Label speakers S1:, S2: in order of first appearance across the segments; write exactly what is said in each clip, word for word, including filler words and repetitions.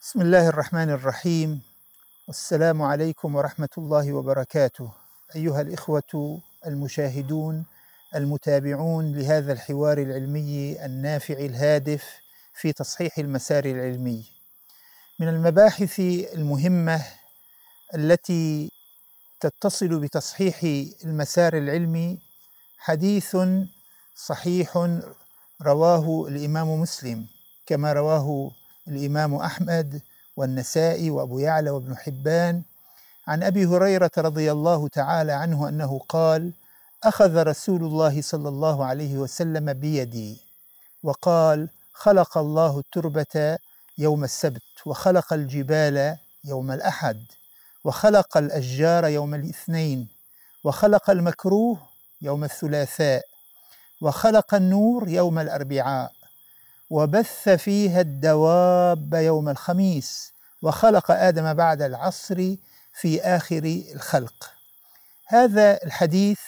S1: بسم الله الرحمن الرحيم، والسلام عليكم ورحمة الله وبركاته. أيها الإخوة المشاهدون المتابعون لهذا الحوار العلمي النافع الهادف في تصحيح المسار العلمي، من المباحث المهمة التي تتصل بتصحيح المسار العلمي حديث صحيح رواه الإمام مسلم كما رواه الإمام أحمد والنسائي وأبو يعلى وابن حبان عن أبي هريرة رضي الله تعالى عنه أنه قال: أخذ رسول الله صلى الله عليه وسلم بيدي وقال: خلق الله التربة يوم السبت، وخلق الجبال يوم الأحد، وخلق الأشجار يوم الاثنين، وخلق المكروه يوم الثلاثاء، وخلق النور يوم الأربعاء، وبث فيها الدواب يوم الخميس، وخلق آدم بعد العصر في آخر الخلق. هذا الحديث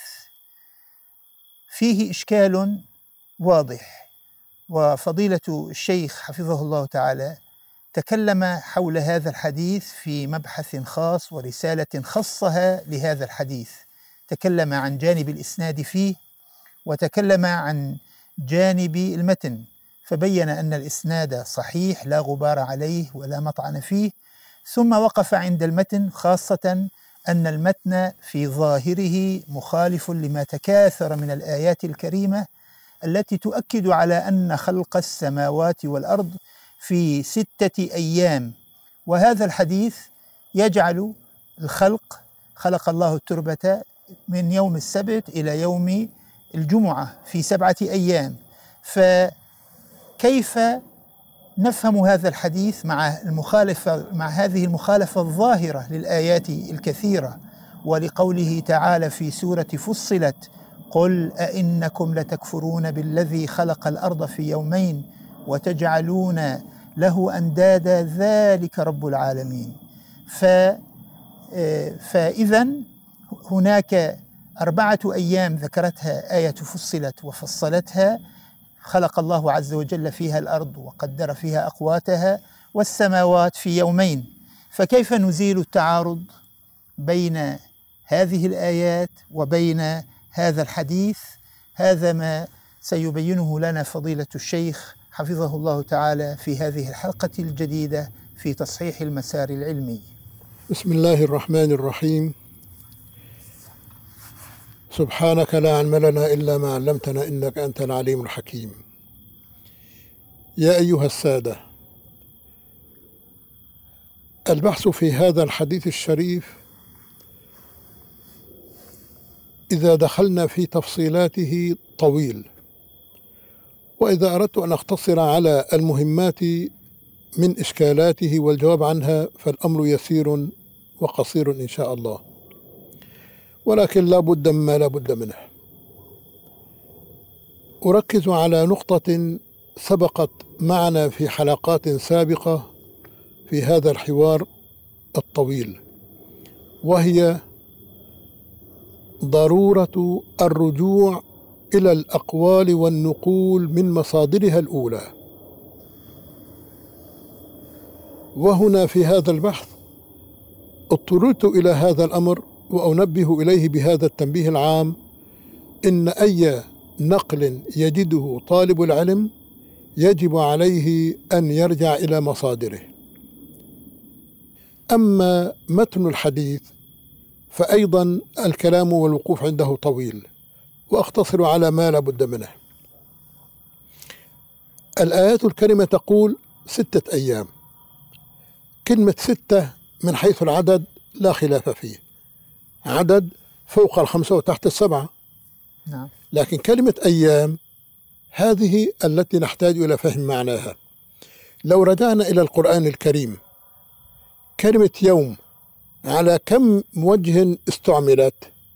S1: فيه إشكال واضح، وفضيلة الشيخ حفظه الله تعالى تكلم حول هذا الحديث في مبحث خاص ورسالة خصها لهذا الحديث. تكلم عن جانب الإسناد فيه، وتكلم عن جانب المتن، فبين أن الإسناد صحيح لا غبار عليه ولا مطعن فيه، ثم وقف عند المتن، خاصة أن المتن في ظاهره مخالف لما تكاثر من الآيات الكريمة التي تؤكد على أن خلق السماوات والأرض في ستة أيام، وهذا الحديث يجعل الخلق خلق الله التربة من يوم السبت إلى يوم الجمعة في سبعة أيام. فكيف نفهم هذا الحديث مع المخالفة مع هذه المخالفة الظاهرة للآيات الكثيرة، ولقوله تعالى في سورة فصلت: قل أئنكم لتكفرون بالذي خلق الأرض في يومين وتجعلون له أندادا ذلك رب العالمين. فإذا هناك أربعة أيام ذكرتها آية فصلت وفصلتها، خلق الله عز وجل فيها الأرض وقدر فيها أقواتها، والسماوات في يومين. فكيف نزيل التعارض بين هذه الآيات وبين هذا الحديث؟ هذا ما سيبينه لنا فضيلة الشيخ حفظه الله تعالى في هذه الحلقة الجديدة في تصحيح المسار العلمي.
S2: بسم الله الرحمن الرحيم. سبحانك لا علم لنا إلا ما علمتنا إنك أنت العليم الحكيم. يا أيها السادة، البحث في هذا الحديث الشريف إذا دخلنا في تفصيلاته طويل، وإذا أردت أن أختصر على المهمات من إشكالاته والجواب عنها فالأمر يسير وقصير إن شاء الله، ولكن لا بد مما لا بد منه. أركز على نقطة سبقت معنا في حلقات سابقة في هذا الحوار الطويل، وهي ضرورة الرجوع إلى الأقوال والنقول من مصادرها الأولى. وهنا في هذا البحث اضطررت إلى هذا الأمر، وأنبه إليه بهذا التنبيه العام: إن أي نقل يجده طالب العلم يجب عليه أن يرجع إلى مصادره. أما متن الحديث فأيضا الكلام والوقوف عنده طويل، وأختصر على ما لا بد منه. الآيات الكريمة تقول ستة أيام. كلمة ستة من حيث العدد لا خلاف فيه، عدد فوق الخمسة وتحت السبعة.
S1: نعم. لكن
S2: كلمة أيام هذه التي نحتاج إلى فهم معناها. لو رجعنا إلى القرآن الكريم، كلمة يوم على كم وجه استعملت؟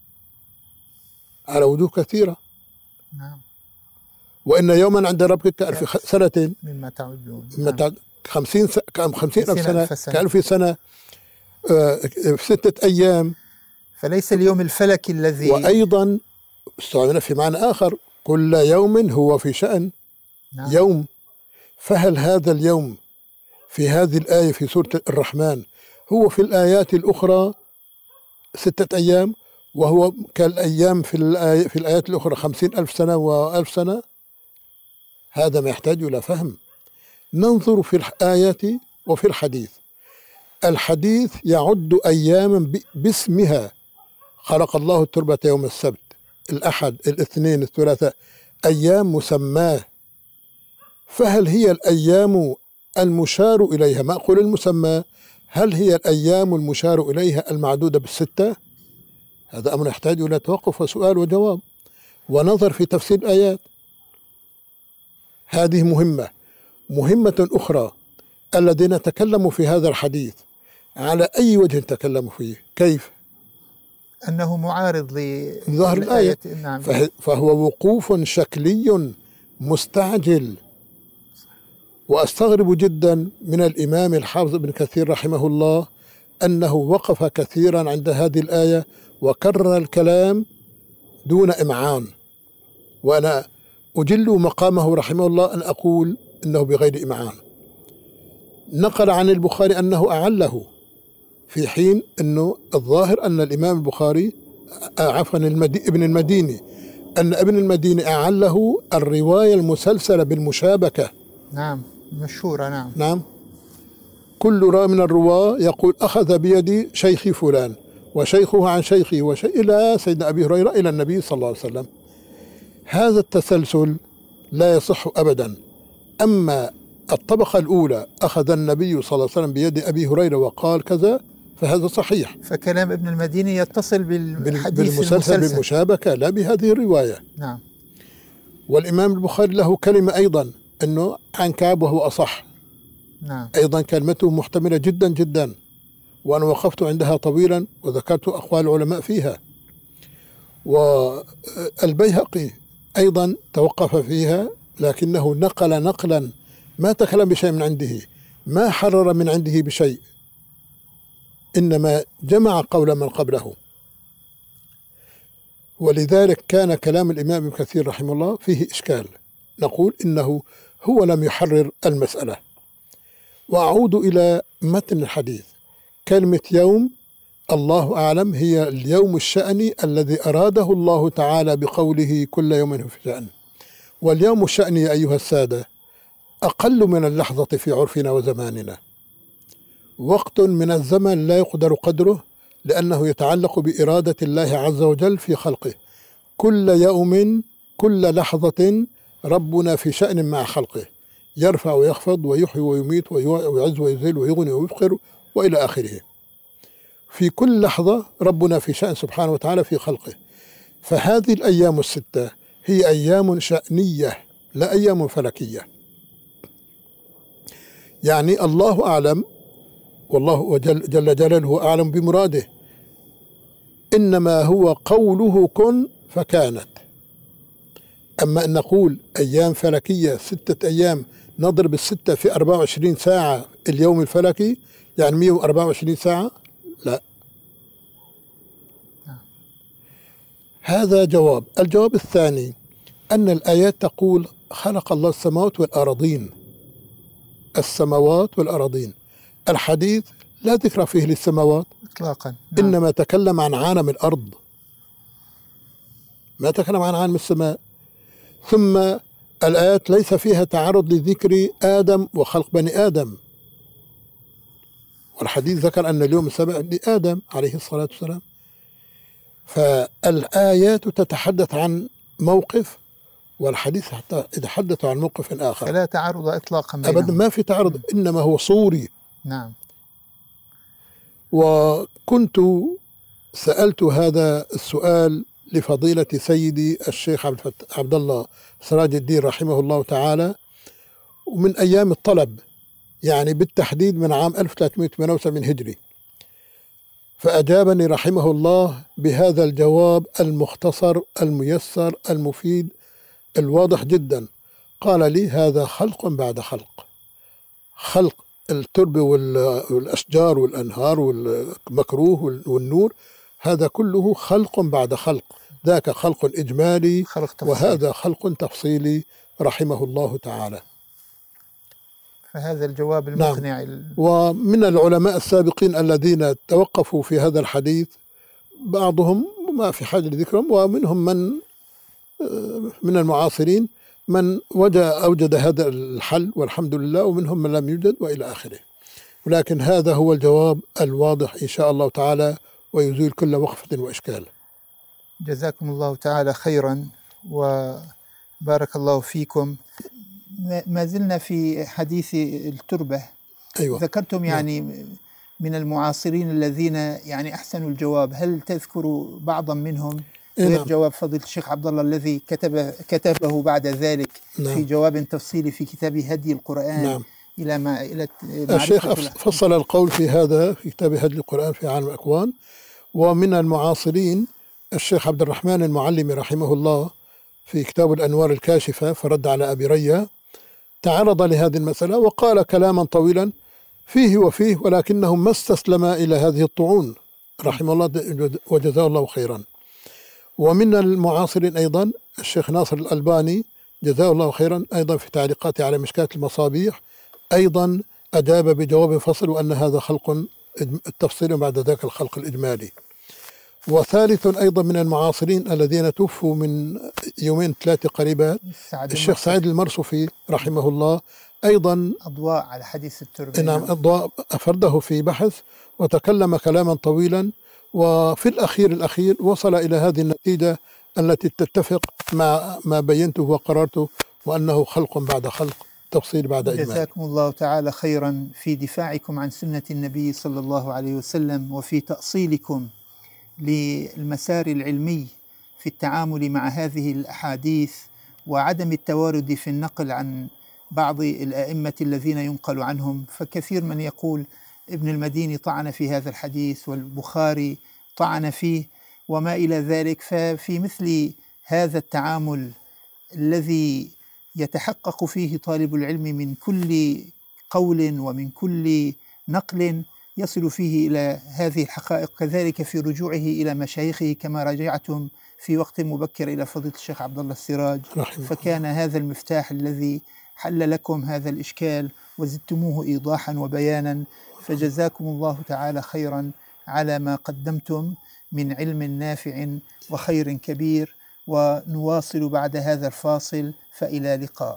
S2: على وجوه كثيرة.
S1: نعم.
S2: وإن يوما عند ربك كألف سنة
S1: مما تعدون.
S2: نعم. خمسين س... خمسين ألف سنة, سنة كألف سنة آه... في ستة أيام.
S1: فليس اليوم الفلكي الذي.
S2: وأيضا استعملنا في معنى آخر: كل يوم هو في شأن.
S1: نعم.
S2: يوم. فهل هذا اليوم في هذه الآية في سورة الرحمن هو في الآيات الأخرى ستة أيام، وهو كالأيام في الآية في الآيات الأخرى خمسين ألف سنة وألف سنة؟ هذا ما يحتاج إلى فهم. ننظر في الآية وفي الحديث. الحديث يعد أياما باسمها، خلق الله التربة يوم السبت، الأحد، الاثنين، الثلاثاء، أيام مسماه. فهل هي الأيام المشار إليها، ما أقول المسمى، هل هي الأيام المشار إليها المعدودة بالستة؟ هذا أمر يحتاج إلى توقف وسؤال وجواب ونظر في تفسير الآيات. هذه مهمة. مهمة أخرى، الذين تكلموا في هذا الحديث على أي وجه تكلموا فيه؟ كيف؟
S1: أنه معارض
S2: لظاهر الآية.
S1: نعم.
S2: فهو وقوف شكلي مستعجل. وأستغرب جدا من الإمام الحافظ ابن كثير رحمه الله أنه وقف كثيرا عند هذه الآية وكرر الكلام دون إمعان، وأنا أجل مقامه رحمه الله أن أقول إنه بغير إمعان. نقل عن البخاري أنه أعله، في حين أنه الظاهر أن الإمام البخاري عفوا ابن المديني أن ابن المديني أعله الرواية المسلسلة بالمشابكة.
S1: نعم، مشهورة. نعم
S2: نعم. كل راء من الرواة يقول أخذ بيدي شيخي فلان وشيخه عن شيخه وشيء إلى سيدنا أبي هريرة إلى النبي صلى الله عليه وسلم. هذا التسلسل لا يصح أبدا. أما الطبقة الأولى أخذ النبي صلى الله عليه وسلم بيد أبي هريرة وقال كذا، فهذا صحيح.
S1: فكلام ابن المديني يتصل بالحديث
S2: بالمسلسل
S1: المسلسل
S2: بالمشابكة، لا بهذه الرواية.
S1: نعم.
S2: والإمام البخاري له كلمة أيضا أنه عن كعب وهو أصح.
S1: نعم.
S2: أيضا كلمته محتملة جدا جدا، وأنا وقفت عندها طويلا وذكرت أقوال العلماء فيها. والبيهقي أيضا توقف فيها، لكنه نقل نقلا ما تكلم بشيء من عنده، ما حرر من عنده بشيء، إنما جمع قول من قبله. ولذلك كان كلام الإمام ابن كثير رحمه الله فيه إشكال. نقول إنه هو لم يحرر المسألة. وأعود إلى متن الحديث. كلمة يوم الله أعلم هي اليوم الشأني الذي أراده الله تعالى بقوله كل يوم في شأن. واليوم الشأني يا أيها السادة أقل من اللحظة في عرفنا وزماننا، وقت من الزمن لا يقدر قدره، لأنه يتعلق بإرادة الله عز وجل في خلقه. كل يوم كل لحظة ربنا في شأن مع خلقه، يرفع ويخفض ويحيي ويميت ويعز ويذل ويغني ويفقر وإلى آخره. في كل لحظة ربنا في شأن سبحانه وتعالى في خلقه. فهذه الأيام الستة هي أيام شأنية لا أيام فلكية. يعني الله أعلم، والله وجل جل جلاله أعلم بمراده، إنما هو قوله كن فكانت. أما أن نقول أيام فلكية ستة أيام نضرب الستة في أربعة وعشرين ساعة اليوم الفلكي، يعني مئة وأربعة وعشرين ساعة، لا. هذا جواب. الجواب الثاني أن الآيات تقول خلق الله السماوات والأراضين، السماوات والأراضين. الحديث لا ذكر فيه للسماوات
S1: إطلاقا.
S2: إنما تكلم عن عالم الأرض، ما تكلم عن عالم السماء. ثم الآيات ليس فيها تعرض لذكر آدم وخلق بني آدم، والحديث ذكر أن اليوم السابع لآدم عليه الصلاة والسلام. فالآيات تتحدث عن موقف، والحديث حتى يتحدث عن موقف آخر،
S1: فلا تعارض إطلاقا بينهم.
S2: أبدا ما في تعارض، إنما هو صوري.
S1: نعم.
S2: وكنت سألت هذا السؤال لفضيلة سيدي الشيخ عبد الفتاح عبد الله سراج الدين رحمه الله تعالى، ومن أيام الطلب، يعني بالتحديد من عام ألف وثلاثمئة وثمانية وسبعين هجري. فأجابني رحمه الله بهذا الجواب المختصر الميسر المفيد الواضح جدا. قال لي هذا خلق بعد خلق، خلق التربة والأشجار والأنهار والمكروه والنور، هذا كله خلق بعد خلق، ذاك خلق إجمالي
S1: خلق
S2: وهذا خلق تفصيلي رحمه الله تعالى.
S1: فهذا الجواب المقنع. نعم.
S2: ومن العلماء السابقين الذين توقفوا في هذا الحديث بعضهم ما في حاجة لذكرهم، ومنهم من من المعاصرين من وجد أوجد هذا الحل والحمد لله، ومنهم من لم يوجد وإلى آخره. ولكن هذا هو الجواب الواضح إن شاء الله تعالى، ويزيل كل وقفة وإشكال.
S1: جزاكم الله تعالى خيرا وبارك الله فيكم. ما زلنا في حديث التربة.
S2: أيوة.
S1: ذكرتم يعني نعم. من المعاصرين الذين يعني أحسنوا الجواب، هل تذكر بعضا منهم غير نعم. جواب فضيلة الشيخ عبد الله الذي كتب كتبه بعد ذلك نعم. في جواب تفصيلي في كتاب هدي القرآن نعم. إلى ما إلى
S2: الشيخ فصل القول في هذا في كتاب هدي القرآن في عالم الأكوان. ومن المعاصرين الشيخ عبد الرحمن المعلمي رحمه الله في كتاب الأنوار الكاشفة فرد على أبي ريا، تعرض لهذه المسألة وقال كلاما طويلا فيه وفيه، ولكنه ما استسلم إلى هذه الطعون رحمه الله وجزاه الله خيرا. ومن المعاصرين أيضا الشيخ ناصر الألباني جزاه الله خيرا، أيضا في تعليقاته على مشكات المصابيح أيضا أجاب بجواب فصل، وأن هذا خلق التفصيل وبعد ذاك الخلق الإجمالي. وثالث أيضا من المعاصرين الذين توفوا من يومين ثلاثة قريبا الشيخ سعيد المرصفي رحمه الله، أيضا
S1: أضواء على حديث التربة.
S2: نعم أضواء أفرده في بحث وتكلم كلاما طويلا، وفي الأخير الأخير وصل إلى هذه النتيجة التي تتفق مع ما بينته وقررته، وأنه خلق بعد خلق، تفصيل بعد إجمال.
S1: جزاكم الله تعالى خيرا في دفاعكم عن سنة النبي صلى الله عليه وسلم، وفي تأصيلكم للمسار العلمي في التعامل مع هذه الأحاديث، وعدم التوارد في النقل عن بعض الأئمة الذين ينقل عنهم. فكثير من يقول ابن المديني طعن في هذا الحديث والبخاري طعن فيه وما إلى ذلك. ففي مثل هذا التعامل الذي يتحقق فيه طالب العلم من كل قول ومن كل نقل يصل فيه إلى هذه الحقائق، كذلك في رجوعه إلى مشايخه كما رجعتم في وقت مبكر إلى فضيلة الشيخ عبد الله السراج، فكان هذا المفتاح الذي حل لكم هذا الإشكال وزدتموه إيضاحا وبيانا. فجزاكم الله تعالى خيرا على ما قدمتم من علم نافع وخير كبير. ونواصل بعد هذا الفاصل، فإلى لقاء.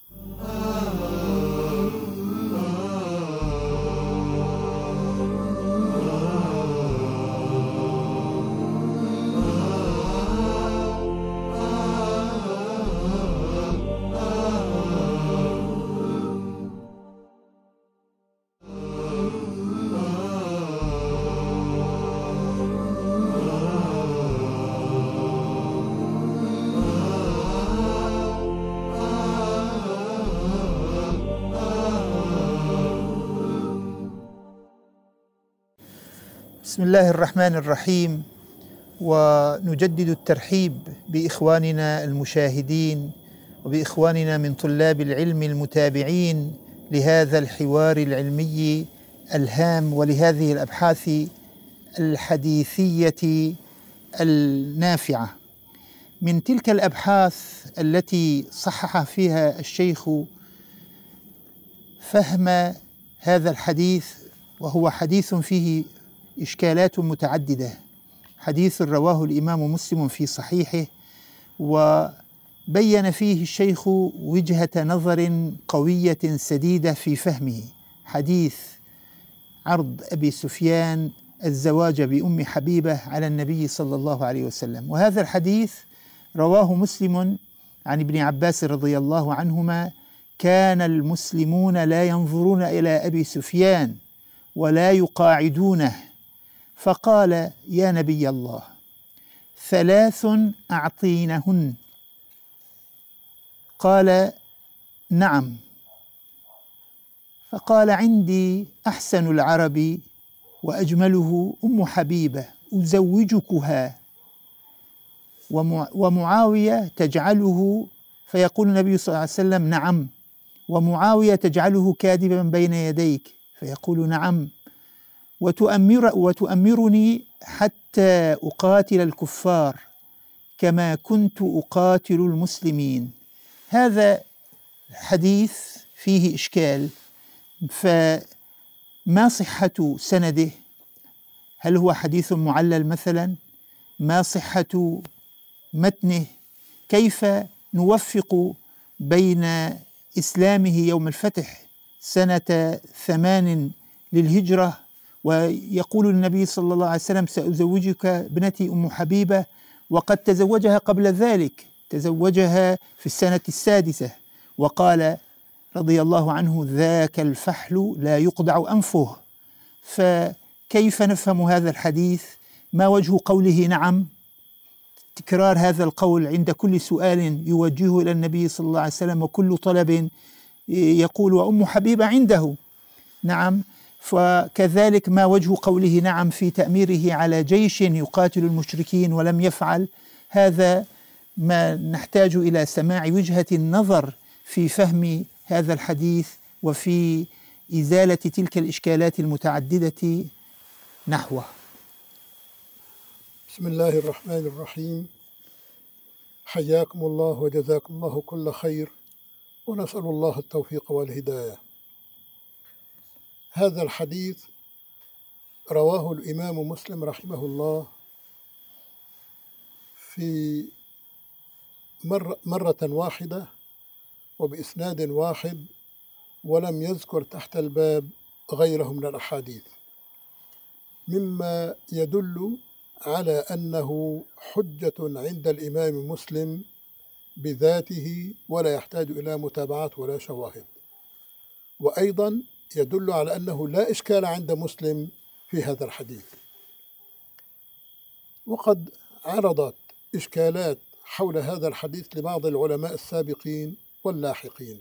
S1: بسم الله الرحمن الرحيم. ونجدد الترحيب بإخواننا المشاهدين وبإخواننا من طلاب العلم المتابعين لهذا الحوار العلمي الهام ولهذه الأبحاث الحديثية النافعة. من تلك الأبحاث التي صحح فيها الشيخ فهم هذا الحديث، وهو حديث فيه إشكالات متعددة، حديث رواه الإمام مسلم في صحيحه، وبين فيه الشيخ وجهة نظر قوية سديدة في فهمه، حديث عرض أبي سفيان الزواج بأم حبيبة على النبي صلى الله عليه وسلم. وهذا الحديث رواه مسلم عن ابن عباس رضي الله عنهما: كان المسلمون لا ينظرون إلى أبي سفيان ولا يقاعدونه، فقال: يا نبي الله، ثلاث أعطينهن. قال: نعم. فقال: عندي أحسن العرب وأجمله أم حبيبة أزوجكها، ومعاوية تجعله، فيقول النبي صلى الله عليه وسلم: نعم. ومعاوية تجعله كاذبا بين يديك، فيقول: نعم. وتؤمر وتؤمرني حتى أقاتل الكفار كما كنت أقاتل المسلمين. هذا حديث فيه إشكال، فما صحة سنده؟ هل هو حديث معلل مثلا؟ ما صحة متنه؟ كيف نوفق بين إسلامه يوم الفتح سنة ثمان للهجرة، ويقول النبي صلى الله عليه وسلم سأزوجك ابنتي أم حبيبة، وقد تزوجها قبل ذلك، تزوجها في السنة السادسة، وقال رضي الله عنه ذاك الفحل لا يقدع أنفه. فكيف نفهم هذا الحديث؟ ما وجه قوله نعم؟ تكرار هذا القول عند كل سؤال يوجهه إلى النبي صلى الله عليه وسلم، وكل طلب يقول وأم حبيبة عنده. نعم. فكذلك ما وجه قوله نعم في تأميره على جيش يقاتل المشركين ولم يفعل؟ هذا ما نحتاج إلى سماع وجهة النظر في فهم هذا الحديث وفي إزالة تلك الإشكالات المتعددة نحوه.
S2: بسم الله الرحمن الرحيم. حياكم الله وجزاكم الله كل خير، ونسأل الله التوفيق والهداية. هذا الحديث رواه الإمام مسلم رحمه الله في مرة, مرة واحدة وبإسناد واحد، ولم يذكر تحت الباب غيره من الأحاديث، مما يدل على أنه حجة عند الإمام مسلم بذاته ولا يحتاج إلى متابعات ولا شواهد. وأيضا يدل على أنه لا إشكال عند مسلم في هذا الحديث. وقد عرضت إشكالات حول هذا الحديث لبعض العلماء السابقين واللاحقين،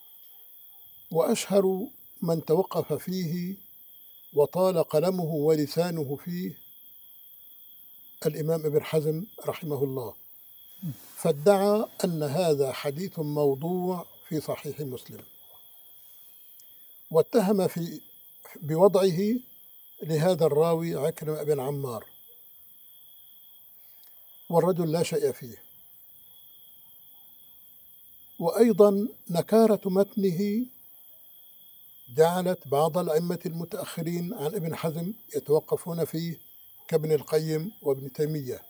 S2: وأشهر من توقف فيه وطال قلمه ولسانه فيه الإمام ابن حزم رحمه الله، فادعى أن هذا حديث موضوع في صحيح مسلم، واتهم في بوضعه لهذا الراوي عكرمة بن عمار، والرجل لا شيء فيه. وأيضا نكارة متنه جعلت بعض الأئمة المتأخرين عن ابن حزم يتوقفون فيه كابن القيم وابن تيمية.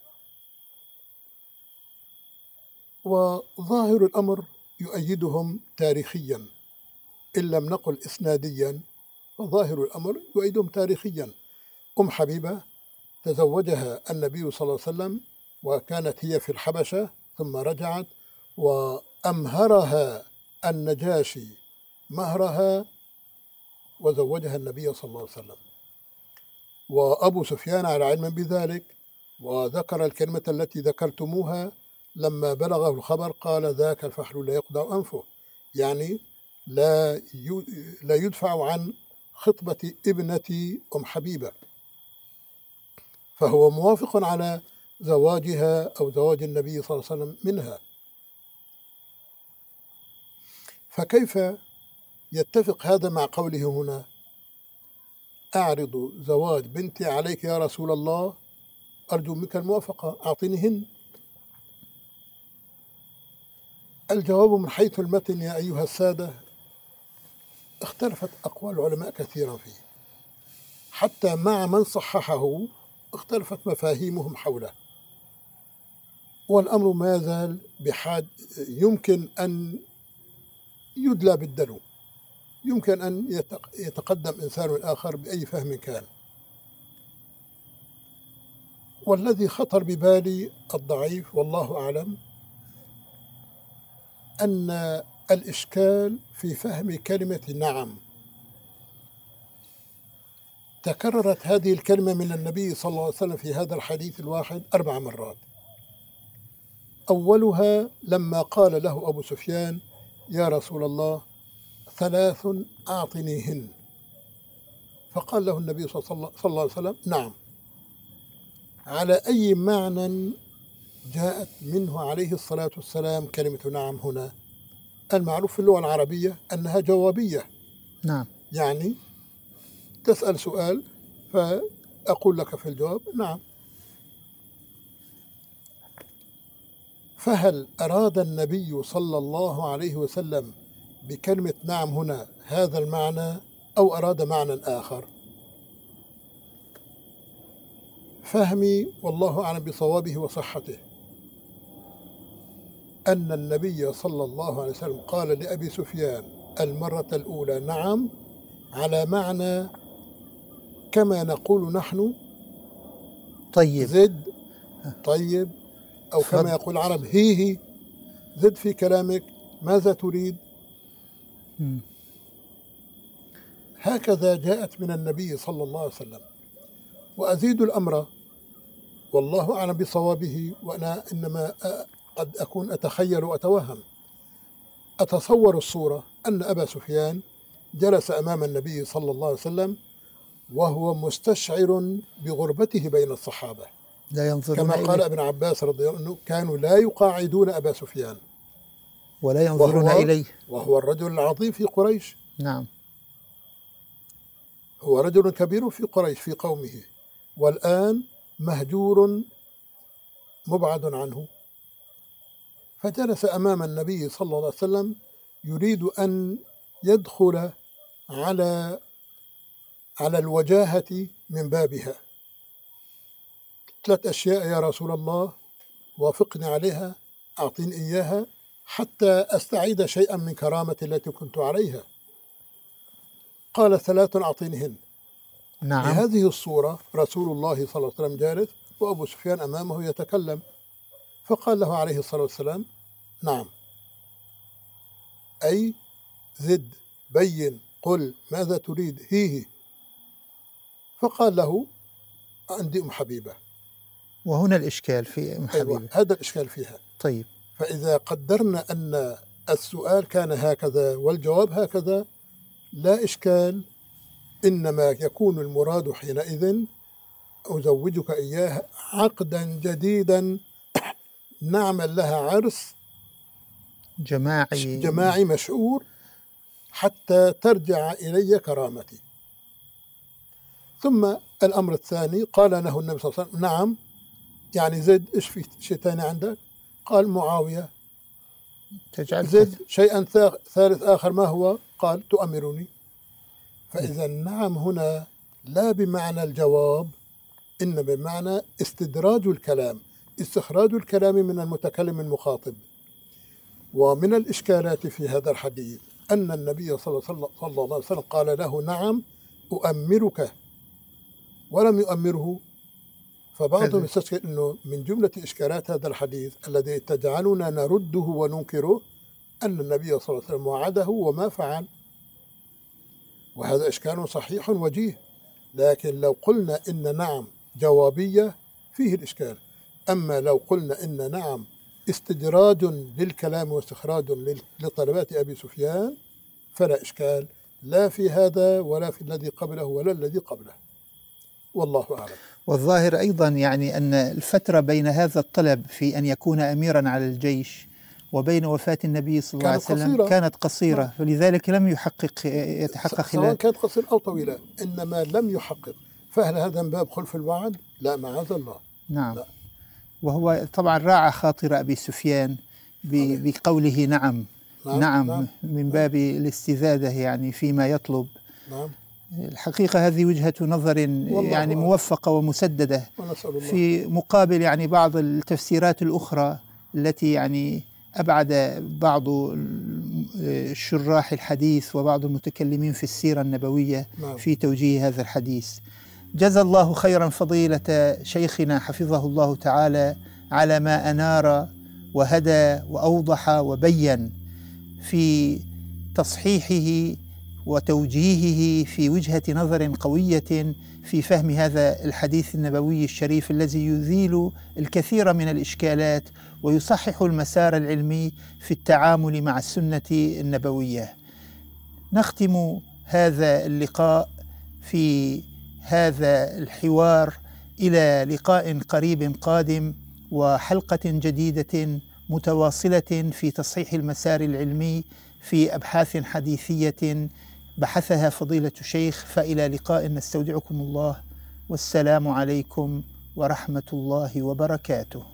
S2: وظاهر الأمر يؤيدهم تاريخيا، إن لم نقل إسناديا، فظاهر الأمر يؤيدهم تاريخيا. أم حبيبة تزوجها النبي صلى الله عليه وسلم، وكانت هي في الحبشة ثم رجعت وأمهرها النجاشي مهرها وزوجها النبي صلى الله عليه وسلم. وأبو سفيان على علم بذلك، وذكر الكلمة التي ذكرتموها لما بلغه الخبر، قال ذاك الفحل لا يقدع أنفه، يعني لا لا يدفع عن خطبة ابنة أم حبيبة، فهو موافق على زواجها أو زواج النبي صلى الله عليه وسلم منها. فكيف يتفق هذا مع قوله هنا أعرض زواج بنتي عليك يا رسول الله، أرجو منك الموافقة، أعطنيهن. الجواب من حيث المتن يا أيها السادة اختلفت أقوال العلماء كثيرا فيه، حتى مع من صححه اختلفت مفاهيمهم حوله، والأمر ما زال بحاج، يمكن أن يدلى بالدلو، يمكن أن يتقدم إنسان آخر بأي فهم كان. والذي خطر ببالي الضعيف والله أعلم أن الإشكال في فهم كلمة نعم. تكررت هذه الكلمة من النبي صلى الله عليه وسلم في هذا الحديث الواحد أربع مرات. أولها لما قال له أبو سفيان يا رسول الله ثلاث أعطنيهن، فقال له النبي صلى الله عليه وسلم نعم. على أي معنى جاءت منه عليه الصلاة والسلام كلمة نعم هنا؟ المعروف في اللغة العربية أنها جوابية.
S1: نعم.
S2: يعني تسأل سؤال فأقول لك في الجواب نعم. فهل أراد النبي صلى الله عليه وسلم بكلمة نعم هنا هذا المعنى أو أراد معنى آخر. فهمي والله أعلم بصوابه وصحته أن النبي صلى الله عليه وسلم قال لأبي سفيان المرة الأولى نعم على معنى كما نقول نحن
S1: طيب
S2: زد طيب، أو كما يقول العرب هي هي زد في كلامك ماذا تريد.
S1: م.
S2: هكذا جاءت من النبي صلى الله عليه وسلم. وأزيد الأمر والله أعلم بصوابه، وأنا إنما قد أكون أتخيل وأتوهم. أتصور الصورة أن أبا سفيان جلس أمام النبي صلى الله عليه وسلم وهو مستشعر بغربته بين الصحابة،
S1: لا ينظرون
S2: كما
S1: إليه.
S2: قال ابن عباس رضي الله عنه كانوا لا يقاعدون أبا سفيان
S1: ولا ينظرون
S2: وهو
S1: إليه،
S2: وهو الرجل العظيم في قريش.
S1: نعم،
S2: هو رجل كبير في قريش في قومه، والآن مهجور مبعد عنه، فجلس أمام النبي صلى الله عليه وسلم يريد أن يدخل على على الوجاهة من بابها. ثلاث أشياء يا رسول الله وافقني عليها، أعطيني إياها حتى أستعيد شيئا من كرامتي التي كنت عليها. قال ثلاث أعطينهن.
S1: نعم.
S2: بهذه الصورة رسول الله صلى الله عليه وسلم جالس وأبو سفيان أمامه يتكلم، فقال له عليه الصلاة والسلام نعم، أي زد بين قل ماذا تريد هيه. فقال له عندي أم حبيبة.
S1: وهنا الإشكال في أم حبيبة.
S2: أيوة، هذا الإشكال فيها.
S1: طيب،
S2: فإذا قدرنا أن السؤال كان هكذا والجواب هكذا لا إشكال، إنما يكون المراد حينئذ أزوجك إياها عقدا جديدا نعمل لها عرس
S1: جماعي
S2: جماعي مشعور حتى ترجع إلي كرامتي. ثم الأمر الثاني قال له النبي صلى الله عليه وسلم نعم، يعني زد إيش في شيء ثاني عندك؟ قال معاوية.
S1: تجعل
S2: زد شيئا ثالث آخر ما هو؟ قال تؤمرني. فإذا نعم هنا لا بمعنى الجواب، إن بمعنى استدراج الكلام، استخراج الكلام من المتكلم المخاطب. ومن الإشكالات في هذا الحديث أن النبي صلى الله عليه وسلم قال له نعم أؤمرك ولم يؤمره. فبعضهم يستشكل أنه من جملة إشكالات هذا الحديث الذي تجعلنا نرده وننكره أن النبي صلى الله عليه وسلم وعده وما فعل، وهذا إشكال صحيح وجيه. لكن لو قلنا إن نعم جوابية فيه الإشكال، أما لو قلنا إن نعم استدراج للكلام واستخراج لطلبات أبي سفيان فلا إشكال، لا في هذا ولا في الذي قبله ولا الذي قبله، والله أعلم.
S1: والظاهر أيضا يعني أن الفترة بين هذا الطلب في أن يكون أميرا على الجيش وبين وفاة النبي صلى الله عليه وسلم
S2: قصيرة.
S1: كانت قصيرة، فلذلك لم يحقق يتحقق
S2: سواء
S1: خلال.
S2: كانت قصيرة أو طويلة، إنما لم يحقق. فهل هذا من باب خلف الوعد؟ لا معاذ الله.
S1: نعم.
S2: لا.
S1: وهو طبعا راعى خاطر أبي سفيان ب- بقوله نعم.
S2: نعم,
S1: نعم,
S2: نعم.
S1: من باب الاستزادة يعني فيما يطلب.
S2: نعم.
S1: الحقيقة هذه وجهة نظر يعني موفقة ومسددة في مقابل يعني بعض التفسيرات الأخرى التي يعني أبعد بعض الشراح الحديث وبعض المتكلمين في السيرة النبوية
S2: نعم.
S1: في توجيه هذا الحديث. جزا الله خيرا فضيلة شيخنا حفظه الله تعالى على ما أنار وهدى وأوضح وبين في تصحيحه وتوجيهه في وجهة نظر قوية في فهم هذا الحديث النبوي الشريف الذي يزيل الكثير من الإشكالات ويصحح المسار العلمي في التعامل مع السنة النبوية. نختم هذا اللقاء في هذا الحوار إلى لقاء قريب قادم وحلقة جديدة متواصلة في تصحيح المسار العلمي في أبحاث حديثية بحثها فضيلة الشيخ. فإلى لقاء نستودعكم الله، والسلام عليكم ورحمة الله وبركاته.